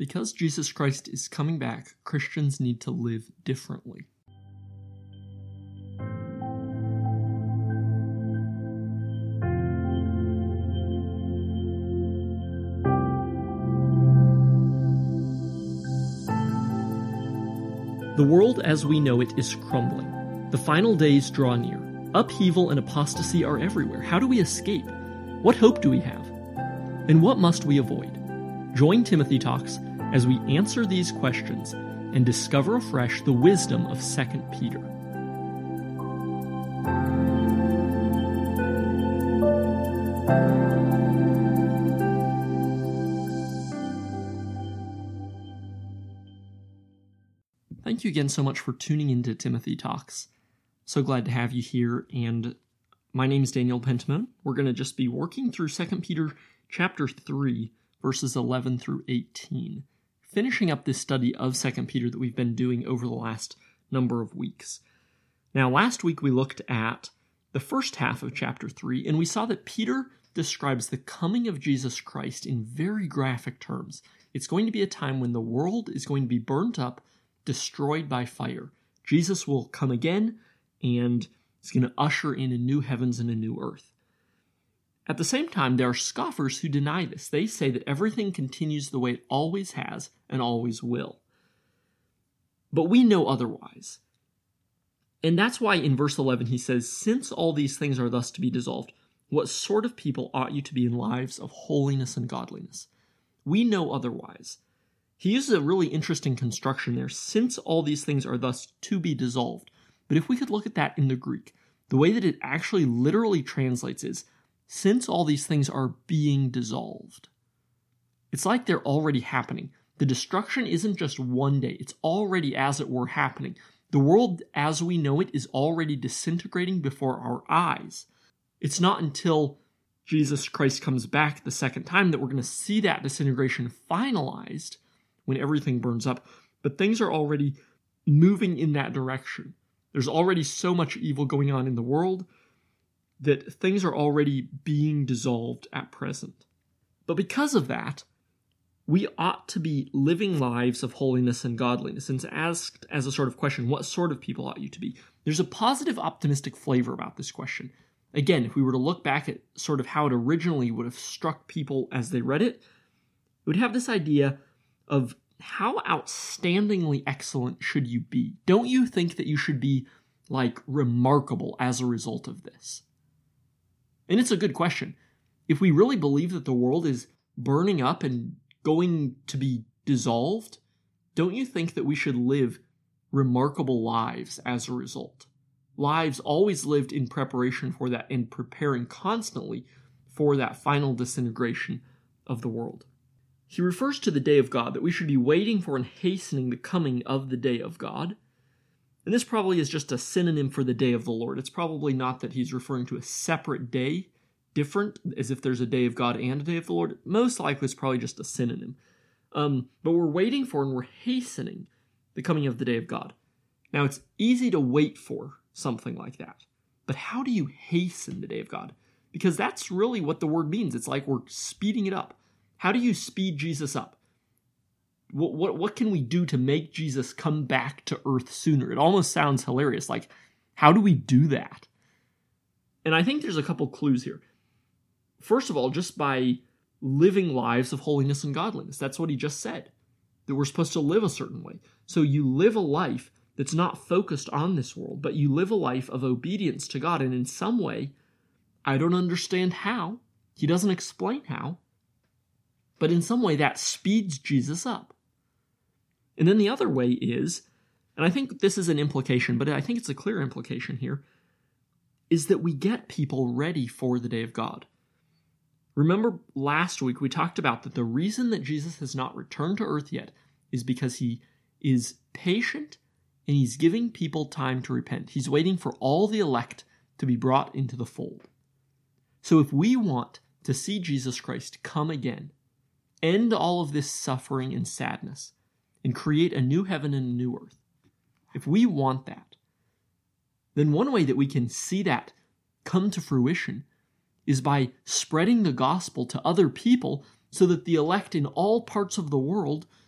Because Jesus Christ is coming back, Christians need to live differently. The world as we know it is crumbling. The final days draw near. Upheaval and apostasy are everywhere. How do we escape? What hope do we have? And what must we avoid? Join Timothy Talks as we answer these questions and discover afresh the wisdom of 2 Peter. Thank you again so much for tuning into Timothy Talks. So glad to have you here, and my name is Daniel Pentamone. We're going to just be working through 2 Peter chapter 3, verses 11 through 18, finishing up this study of 2 Peter that we've been doing over the last number of weeks. Now, last week we looked at the first half of chapter 3, and we saw that Peter describes the coming of Jesus Christ in very graphic terms. It's going to be a time when the world is going to be burnt up, destroyed by fire. Jesus will come again, and he's going to usher in a new heavens and a new earth. At the same time, there are scoffers who deny this. They say that everything continues the way it always has and always will. But we know otherwise. And that's why in verse 11 he says, "Since all these things are thus to be dissolved, what sort of people ought you to be in lives of holiness and godliness?" We know otherwise. He uses a really interesting construction there, "since all these things are thus to be dissolved." But if we could look at that in the Greek, the way that it actually literally translates is, "since all these things are being dissolved." It's like they're already happening. The destruction isn't just one day, it's already, as it were, happening. The world as we know it is already disintegrating before our eyes. It's not until Jesus Christ comes back the second time that we're going to see that disintegration finalized, when everything burns up, but things are already moving in that direction. There's already so much evil going on in the world that things are already being dissolved at present. But because of that, we ought to be living lives of holiness and godliness. And it's asked as a sort of question, what sort of people ought you to be? There's a positive, optimistic flavor about this question. Again, if we were to look back at sort of how it originally would have struck people as they read it, it would have this idea of how outstandingly excellent should you be? Don't you think that you should be, remarkable as a result of this? And it's a good question. If we really believe that the world is burning up and going to be dissolved, don't you think that we should live remarkable lives as a result? Lives always lived in preparation for that and preparing constantly for that final disintegration of the world. He refers to the day of God, that we should be waiting for and hastening the coming of the day of God. And this probably is just a synonym for the day of the Lord. It's probably not that he's referring to a separate day, different, as if there's a day of God and a day of the Lord. Most likely it's probably just a synonym. But we're waiting for and we're hastening the coming of the day of God. Now, it's easy to wait for something like that. But how do you hasten the day of God? Because that's really what the word means. It's like we're speeding it up. How do you speed Jesus up? What can we do to make Jesus come back to earth sooner? It almost sounds hilarious. How do we do that? And I think there's a couple clues here. First of all, just by living lives of holiness and godliness. That's what he just said, that we're supposed to live a certain way. So you live a life that's not focused on this world, but you live a life of obedience to God. And in some way, I don't understand how. He doesn't explain how. But in some way, that speeds Jesus up. And then the other way is, and I think this is an implication, but I think it's a clear implication here, is that we get people ready for the day of God. Remember last week we talked about that the reason that Jesus has not returned to earth yet is because he is patient and he's giving people time to repent. He's waiting for all the elect to be brought into the fold. So if we want to see Jesus Christ come again, end all of this suffering and sadness, and create a new heaven and a new earth, if we want that, then one way that we can see that come to fruition is by spreading the gospel to other people so that the elect in all parts of the world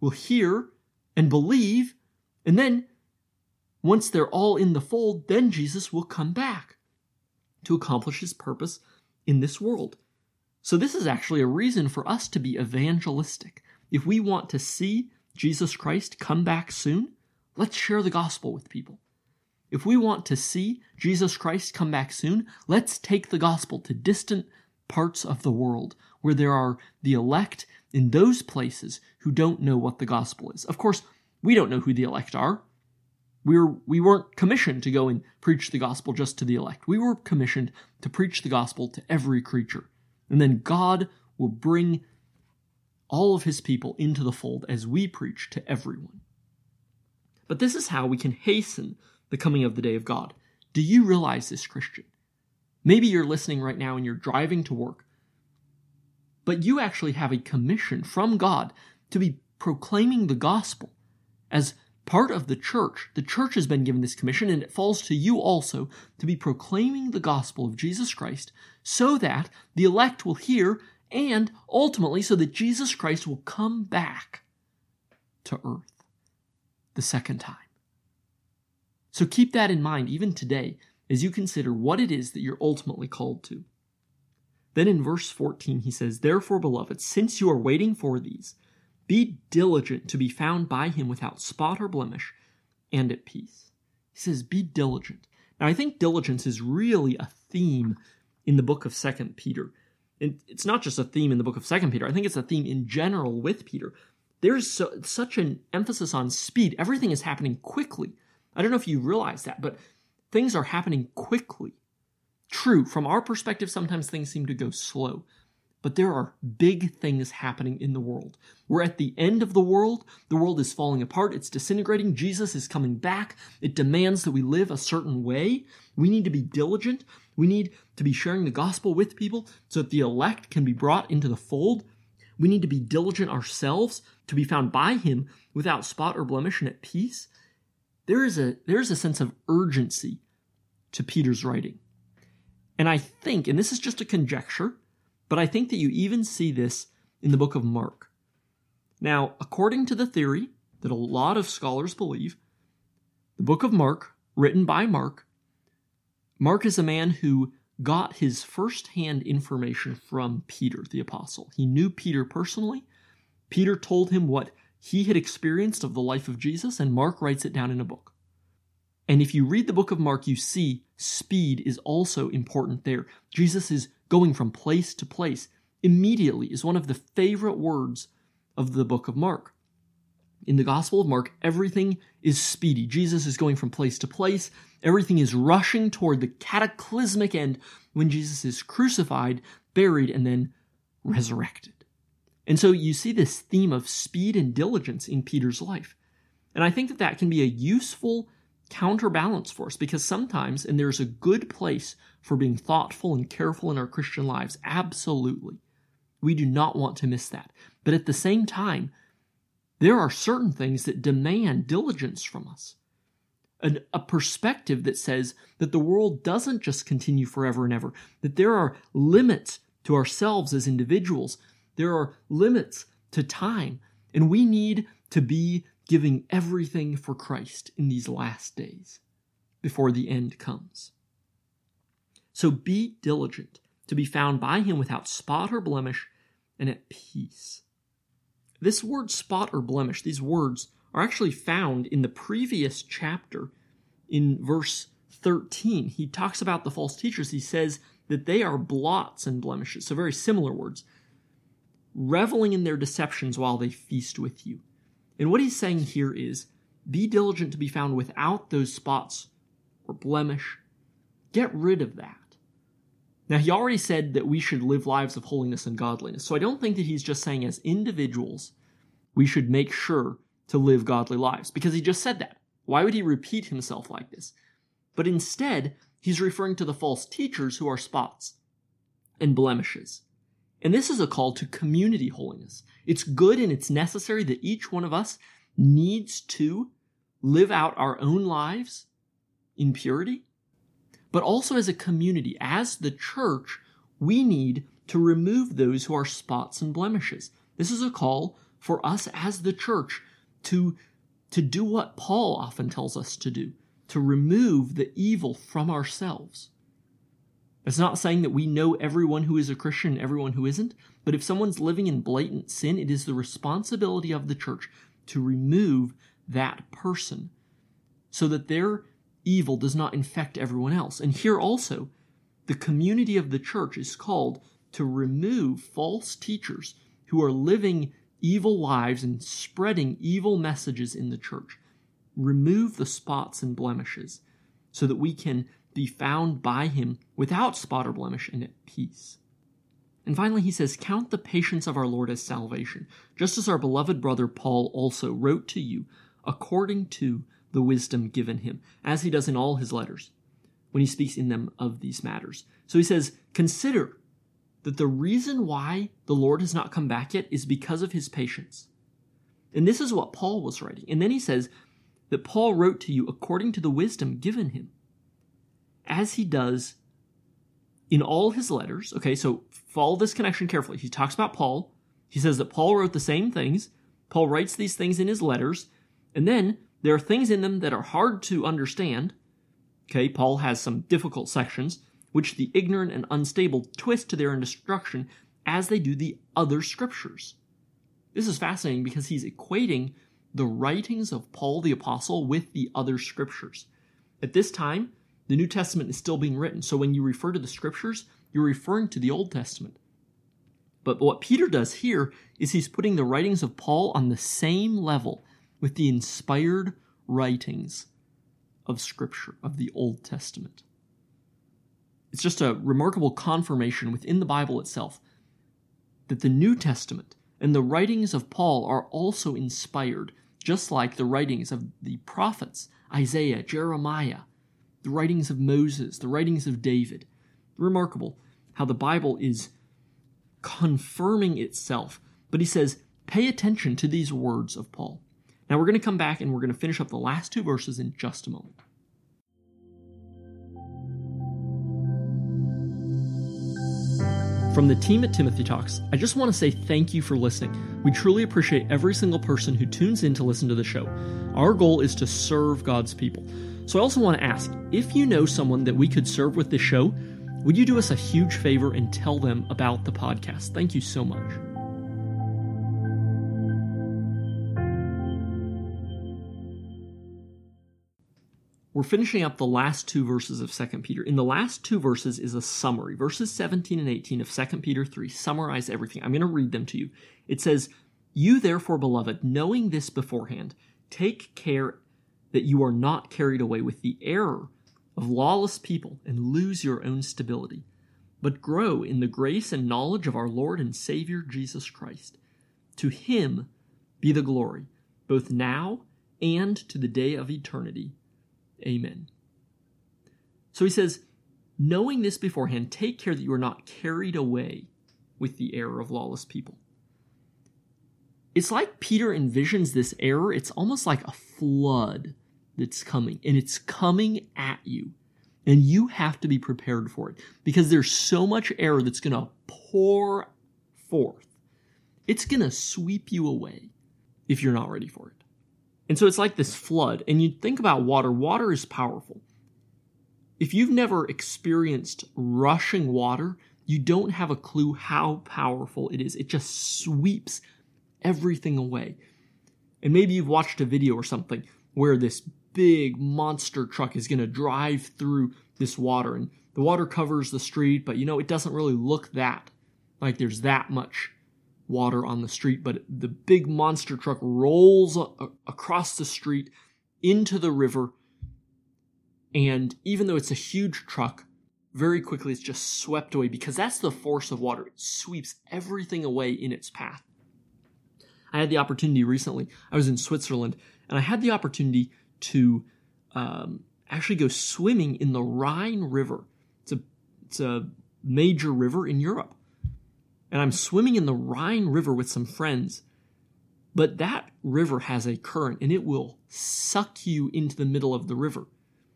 will hear and believe, and then once they're all in the fold, then Jesus will come back to accomplish his purpose in this world. So this is actually a reason for us to be evangelistic. If we want to see Jesus Christ come back soon, let's share the gospel with people. If we want to see Jesus Christ come back soon, let's take the gospel to distant parts of the world where there are the elect in those places who don't know what the gospel is. Of course, we don't know who the elect are. We weren't commissioned to go and preach the gospel just to the elect. We were commissioned to preach the gospel to every creature. And then God will bring all of his people into the fold as we preach to everyone. But this is how we can hasten the coming of the day of God. Do you realize this, Christian? Maybe you're listening right now and you're driving to work, but you actually have a commission from God to be proclaiming the gospel as part of the church. The church has been given this commission, and it falls to you also to be proclaiming the gospel of Jesus Christ so that the elect will hear, and ultimately so that Jesus Christ will come back to earth the second time. So keep that in mind even today as you consider what it is that you're ultimately called to. Then in verse 14 he says, "Therefore, beloved, since you are waiting for these, be diligent to be found by him without spot or blemish and at peace." He says, be diligent. Now I think diligence is really a theme in the book of 2 Peter. And it's not just a theme in the book of 2 Peter. I think it's a theme in general with Peter. There's such an emphasis on speed. Everything is happening quickly. I don't know if you realize that, but things are happening quickly. True, from our perspective, sometimes things seem to go slow. But there are big things happening in the world. We're at the end of the world. The world is falling apart. It's disintegrating. Jesus is coming back. It demands that we live a certain way. We need to be diligent. We need to be sharing the gospel with people so that the elect can be brought into the fold. We need to be diligent ourselves to be found by him without spot or blemish and at peace. There is a sense of urgency to Peter's writing. And I think, and this is just a conjecture, but I think that you even see this in the book of Mark. Now, according to the theory that a lot of scholars believe, the book of Mark, written by Mark is a man who got his first-hand information from Peter, the apostle. He knew Peter personally. Peter told him what he had experienced of the life of Jesus, and Mark writes it down in a book. And if you read the book of Mark, you see speed is also important there. Jesus is going from place to place. Immediately is one of the favorite words of the book of Mark. In the Gospel of Mark, everything is speedy. Jesus is going from place to place. Everything is rushing toward the cataclysmic end when Jesus is crucified, buried, and then resurrected. And so you see this theme of speed and diligence in Peter's life. And I think that can be a useful counterbalance for us, because sometimes, and there's a good place for being thoughtful and careful in our Christian lives, absolutely. We do not want to miss that. But at the same time, there are certain things that demand diligence from us. A perspective that says that the world doesn't just continue forever and ever, that there are limits to ourselves as individuals. There are limits to time, and we need to be giving everything for Christ in these last days before the end comes. So be diligent to be found by him without spot or blemish and at peace. This word spot or blemish, these words are actually found in the previous chapter in verse 13. He talks about the false teachers. He says that they are blots and blemishes. So very similar words. Reveling in their deceptions while they feast with you. And what he's saying here is, be diligent to be found without those spots or blemish. Get rid of that. Now, he already said that we should live lives of holiness and godliness. So I don't think that he's just saying as individuals, we should make sure to live godly lives, because he just said that. Why would he repeat himself like this? But instead, he's referring to the false teachers who are spots and blemishes. And this is a call to community holiness. It's good and it's necessary that each one of us needs to live out our own lives in purity. But also as a community, as the church, we need to remove those who are spots and blemishes. This is a call for us as the church to do what Paul often tells us to do, to remove the evil from ourselves. It's not saying that we know everyone who is a Christian and everyone who isn't, but if someone's living in blatant sin, it is the responsibility of the church to remove that person so that their evil does not infect everyone else. And here also, the community of the church is called to remove false teachers who are living evil lives and spreading evil messages in the church. Remove the spots and blemishes so that we can be found by him without spot or blemish and at peace. And finally, he says, count the patience of our Lord as salvation, just as our beloved brother Paul also wrote to you according to the wisdom given him, as he does in all his letters, when he speaks in them of these matters. So he says, consider that the reason why the Lord has not come back yet is because of his patience. And this is what Paul was writing. And then he says that Paul wrote to you according to the wisdom given him, as he does in all his letters. Okay, so follow this connection carefully. He talks about Paul. He says that Paul wrote the same things. Paul writes these things in his letters. And then there are things in them that are hard to understand. Okay, Paul has some difficult sections, which the ignorant and unstable twist to their destruction as they do the other scriptures. This is fascinating because he's equating the writings of Paul the Apostle with the other scriptures. At this time, the New Testament is still being written, so when you refer to the scriptures, you're referring to the Old Testament. But what Peter does here is he's putting the writings of Paul on the same level with the inspired writings of Scripture, of the Old Testament. It's just a remarkable confirmation within the Bible itself that the New Testament and the writings of Paul are also inspired, just like the writings of the prophets, Isaiah, Jeremiah, the writings of Moses, the writings of David. Remarkable how the Bible is confirming itself. But he says, pay attention to these words of Paul. Now we're going to come back and we're going to finish up the last two verses in just a moment. From the team at Timothy Talks, I just want to say thank you for listening. We truly appreciate every single person who tunes in to listen to the show. Our goal is to serve God's people. So I also want to ask, if you know someone that we could serve with this show, would you do us a huge favor and tell them about the podcast? Thank you so much. We're finishing up the last two verses of 2 Peter. In the last two verses is a summary. Verses 17 and 18 of 2 Peter 3 summarize everything. I'm going to read them to you. It says, "You therefore, beloved, knowing this beforehand, take care that you are not carried away with the error of lawless people and lose your own stability, but grow in the grace and knowledge of our Lord and Savior Jesus Christ. To him be the glory, both now and to the day of eternity. Amen." So he says, knowing this beforehand, take care that you are not carried away with the error of lawless people. It's like Peter envisions this error. It's almost like a flood that's coming, and it's coming at you. And you have to be prepared for it because there's so much error that's going to pour forth. It's going to sweep you away if you're not ready for it. And so it's like this flood. And you think about water. Water is powerful. If you've never experienced rushing water, you don't have a clue how powerful it is. It just sweeps everything away. And maybe you've watched a video or something where this big monster truck is going to drive through this water. And the water covers the street, but it doesn't really look that like there's that much water on the street, but the big monster truck rolls across the street into the river, and even though it's a huge truck, very quickly it's just swept away because that's the force of water. It sweeps everything away in its path. I had the opportunity recently, I was in Switzerland, and I had the opportunity to actually go swimming in the Rhine River. It's a major river in Europe. And I'm swimming in the Rhine River with some friends. But that river has a current, and it will suck you into the middle of the river.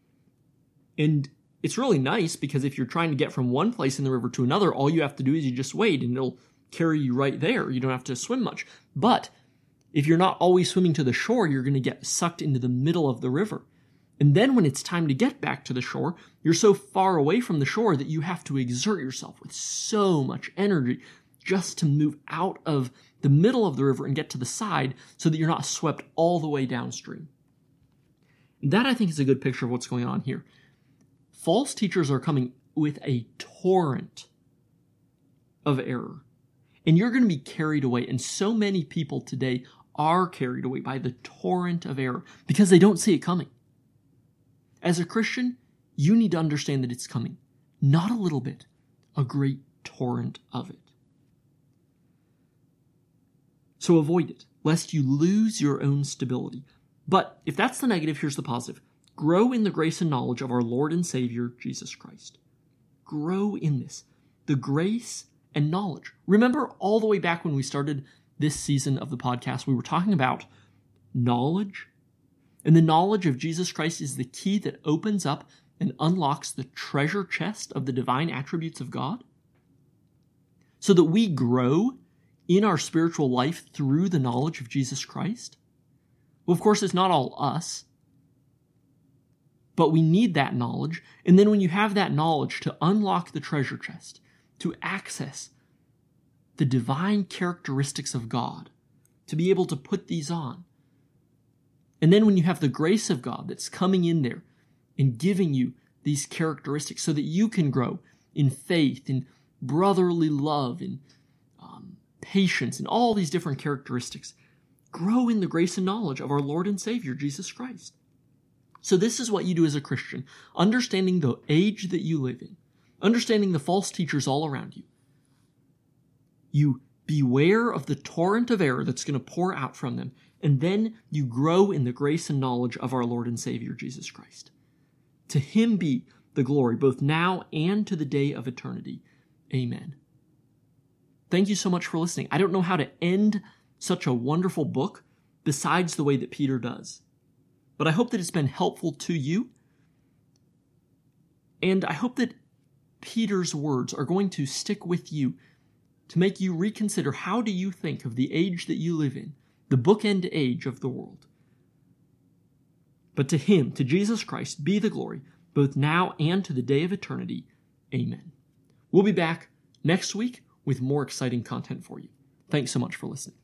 And it's really nice because if you're trying to get from one place in the river to another, all you have to do is you just wade, and it'll carry you right there. You don't have to swim much. But If you're not always swimming to the shore, you're going to get sucked into the middle of the river. And then when it's time to get back to the shore, you're so far away from the shore that you have to exert yourself with so much energy just to move out of the middle of the river and get to the side so that you're not swept all the way downstream. That, I think, is a good picture of what's going on here. False teachers are coming with a torrent of error, and you're going to be carried away. And so many people today are carried away by the torrent of error because they don't see it coming. As a Christian, you need to understand that it's coming. Not a little bit, a great torrent of it. So avoid it, lest you lose your own stability. But if that's the negative, here's the positive. Grow in the grace and knowledge of our Lord and Savior, Jesus Christ. Grow in this, the grace and knowledge. Remember all the way back when we started this season of the podcast, we were talking about knowledge. And the knowledge of Jesus Christ is the key that opens up and unlocks the treasure chest of the divine attributes of God. So that we grow in our spiritual life through the knowledge of Jesus Christ. Well, of course, it's not all us. But we need that knowledge. And then when you have that knowledge to unlock the treasure chest, to access the divine characteristics of God, to be able to put these on. And then when you have the grace of God that's coming in there and giving you these characteristics so that you can grow in faith, in brotherly love, in patience, and all these different characteristics, grow in the grace and knowledge of our Lord and Savior, Jesus Christ. So this is what you do as a Christian, understanding the age that you live in, understanding the false teachers all around you. You beware of the torrent of error that's going to pour out from them, and then you grow in the grace and knowledge of our Lord and Savior, Jesus Christ. To Him be the glory, both now and to the day of eternity. Amen. Thank you so much for listening. I don't know how to end such a wonderful book besides the way that Peter does. But I hope that it's been helpful to you. And I hope that Peter's words are going to stick with you to make you reconsider how do you think of the age that you live in, the bookend age of the world. But to Him, to Jesus Christ, be the glory, both now and to the day of eternity. Amen. We'll be back next week with more exciting content for you. Thanks so much for listening.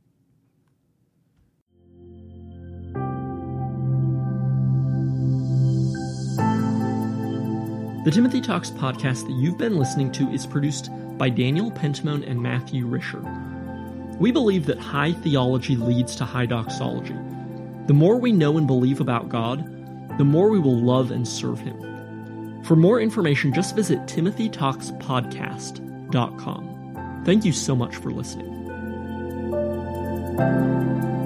The Timothy Talks podcast that you've been listening to is produced by Daniel Pentimone and Matthew Risher. We believe that high theology leads to high doxology. The more we know and believe about God, the more we will love and serve Him. For more information, just visit timothytalkspodcast.com. Thank you so much for listening.